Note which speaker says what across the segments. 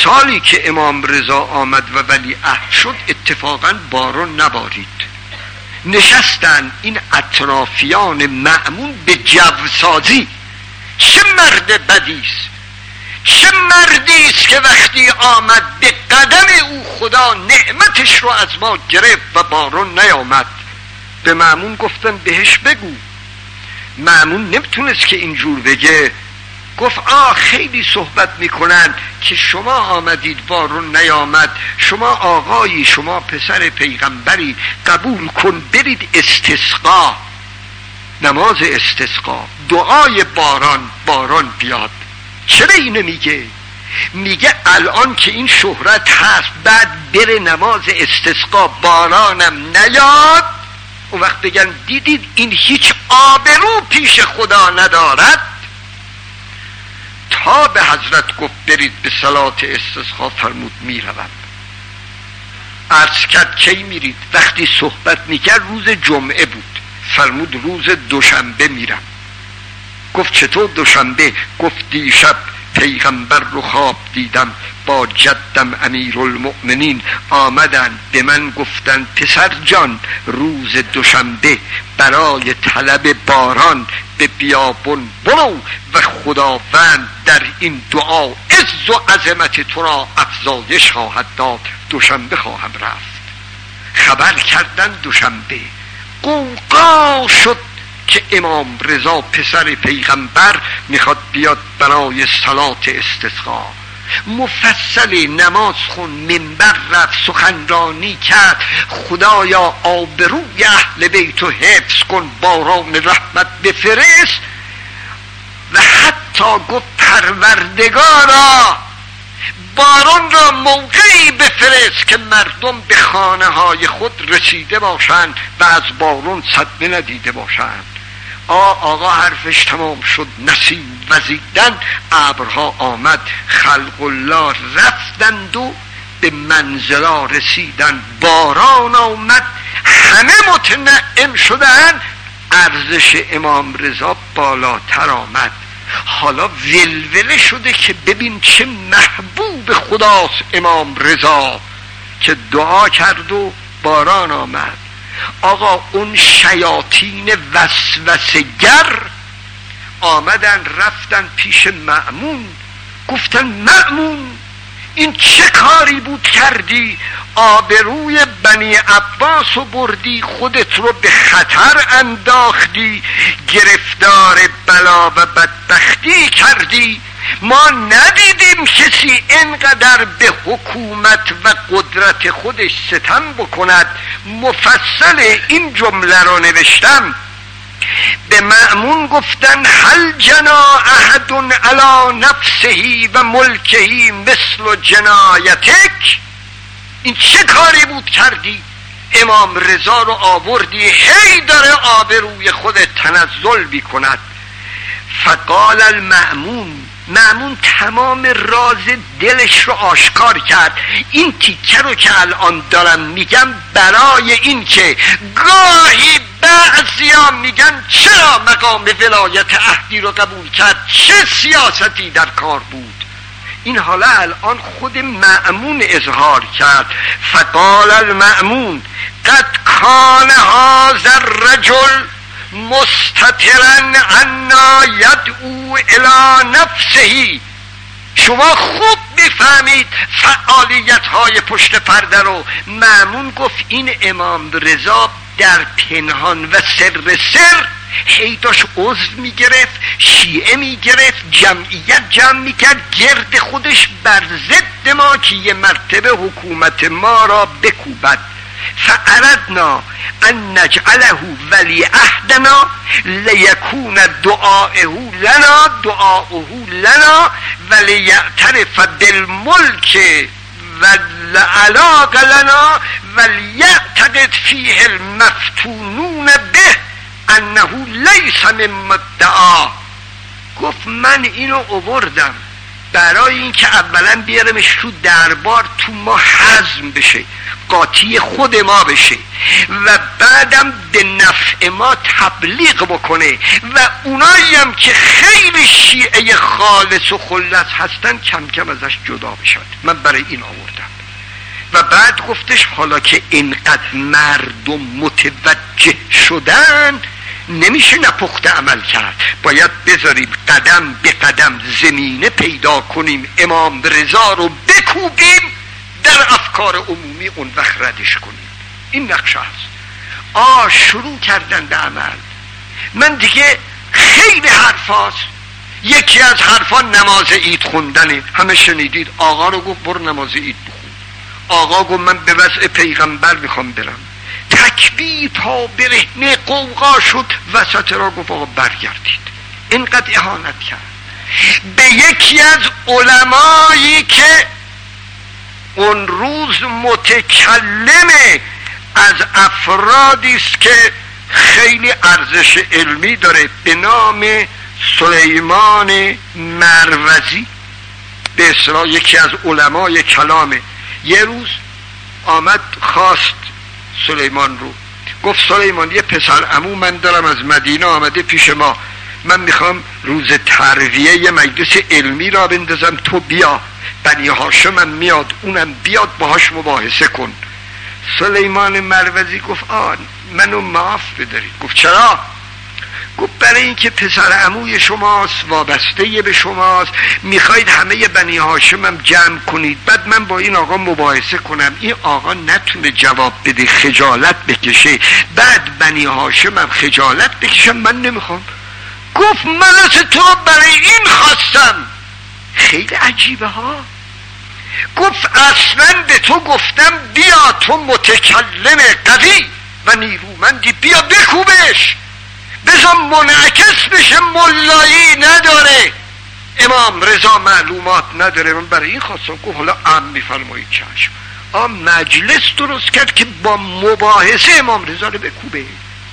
Speaker 1: سالی که امام رضا آمد و ولیعهد شد اتفاقا باران نبارید. نشستن این اطرافیان مأمون به جوسازی. چه مرد بدیست، چه مردیست که وقتی آمد به قدم او خدا نعمتش رو از ما گرفت و باران نیامد. به مأمون گفتن بهش بگو. مأمون نمیتونست که اینجور بگه. گفت خیلی صحبت میکنن که شما آمدید بارون نیامد، شما آقایی، شما پسر پیغمبری، قبول کن برید استسقا، نماز استسقا، دعای باران بیاد. چرا اینو میگه؟ میگه الان که این شهرت هست بعد بره نماز استسقا بارانم نیاد، اون وقت بگن دیدید این هیچ آبرو پیش خدا ندارد. تا به حضرت گفت برید به صلات استسقا، فرمود میروم. عرض کرد کی میرید؟ وقتی صحبت میکرد روز جمعه بود، فرمود روز دوشنبه میرم. گفت چطور دوشنبه؟ گفت دیشب پیغمبر رو خواب دیدم، با جدم امیرالمؤمنین آمدن به من گفتن پسر جان روز دوشنبه برای طلب باران به بیابون برو و خداوند در این دعا عز و عظمت تو را افزایش خواهد داد، دوشنبه خواهم رفت. خبر کردن دوشنبه، قوقا شد که امام رضا پسر پیغمبر میخواد بیاد برای صلات استسقا. مفصل نماز خون، منبر رفت، سخنرانی کرد، خدایا آبروی اهل بیتو حفظ کن، باران رحمت بفرست. و حتی گفت پروردگارا باران را موقعی بفرست که مردم به خانه های خود رسیده باشند و از باران صدمه ندیده باشند. آقا حرفش تمام شد، نسیم وزیدن، ابرها آمد، خلق الله رفتند و به منزلا رسیدن، باران آمد، همه متنعم شدن، ارزش امام رضا بالاتر آمد. حالا ولوله شده که ببین چه محبوب خداست امام رضا که دعا کرد و باران آمد. آقا اون شیاطین وسوسه‌گر آمدن رفتن پیش مأمون، گفتن مأمون این چه کاری بود کردی؟ آبروی بنی عباس رو بردی، خودت رو به خطر انداختی، گرفتار بلا و بدبختی کردی. ما ندیدیم کسی اینقدر به حکومت و قدرت خودش ستم بکند. مفصل این جمله رو نوشتم. به مأمون گفتن هل جنا احد علی نفسه و ملکه مثل جنایتک؟ این چه کاری بود کردی؟ امام رضا رو آوردی هی داره آبروی خودت تنزل بیکند. فقال المأمون، مأمون تمام راز دلش رو آشکار کرد. این تیکه رو که الان دارم میگم برای این که گاهی بعضیا میگن چرا مقام ولایت عهدی رو قبول کرد، چه سیاستی در کار بود. این حالا الان خود مأمون اظهار کرد. فقال المأمون قد کان هذا الرجل مستترن عنا یدعو الی نفسه. شما خوب میفهمید فعالیت های پشت پرده رو. مأمون گفت این امام رضا در پنهان و سر هی داشت عضو میگرفت، شیعه میگرفت، جمعیت جمع میکرد گرد خودش بر ضد ما که یه مرتبه حکومت ما را بکوبد. فاردنا ان نجعله ولی عهدنا لیکون دعاؤه لنا ولیعترف بالملک والعلاق لنا ولیعتقد فیه المفتونون به انه لیس من مدعا. گفت من اینو آوردم برای اینکه اولا بیارمش تو دربار تو ما هضم بشه، قاطی خود ما بشه و بعدم به نفع ما تبلیغ بکنه و اونایی هم که خیلی شیعه خالص و خلص هستن کم کم ازش جدا بشن. من برای این آوردم. و بعد گفتش حالا که اینقدر مردم متوجه شدن نمیشه نپخته عمل کرد، باید بذاریم قدم به قدم زمینه پیدا کنیم، امام رضا رو بکوبیم در افکار عمومی، اون وقت ردش کنیم. این نقشه هست. شروع کردن به عمل. من دیگه خیلی حرفاست. یکی از حرفا نماز عید خوندنه. همه شنیدید آقا رو گفت برو نماز عید بخون. آقا گفت من به وضع پیغمبر میخوام برم. تکبیر پا برهنه قوقا شد، وسط را گفت آقا برگردید. اینقدر اهانت کرد به یکی از علمایی که اون روز متکلم از افرادی است که خیلی ارزش علمی داره، به نام سلیمان مروزی، به اصطلاح یکی از علمای کلامه. یه روز آمد خواست سلیمان رو، گفت سلیمان یه پسر عمو من دارم از مدینه آمده پیش ما، من میخوام روز ترویه یه مجلس علمی را بندازم، تو بیا، بنی هاشم میاد اونم بیاد باهاش مباحثه کن. سلیمان مروزی گفت منو معاف بدارید. گفت چرا؟ گفت برای اینکه پسر عموی شماست، وابسته به شماست، میخواید همه بنی هاشمم جمع کنید، بعد من با این آقا مباحثه کنم، این آقا نتونه جواب بده، خجالت بکشه، بعد بنی هاشمم خجالت بکشم، من نمیخوام. گفت من از تو برای این خواستم. خیلی عجیبه ها. گفت اصلا به تو گفتم بیا، تو متکلم قوی و نیرومندی، بیا بکوبش، بذار منعکس بشه، ملایی نداره، امام رضا معلومات نداره، من برای این خواستم. گفت حالا میفرمایید چشم. مجلس درست کرد که با مباحثه امام رضا رو بکوبه.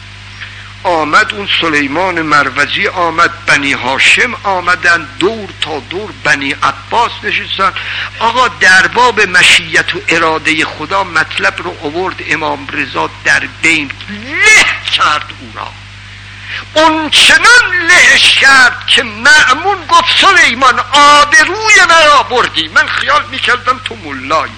Speaker 1: آمد اون سلیمان مروزی، آمد بنی هاشم آمدن، دور تا دور بنی عباس نشستن. آقا در باب مشیت و اراده خدا مطلب رو آورد امام رضا، در بین له کرد او را، اون چنان لهش کرد که مأمون گفت سلیمان آبروی مرا بردی، من خیال میکردم تو ملایی.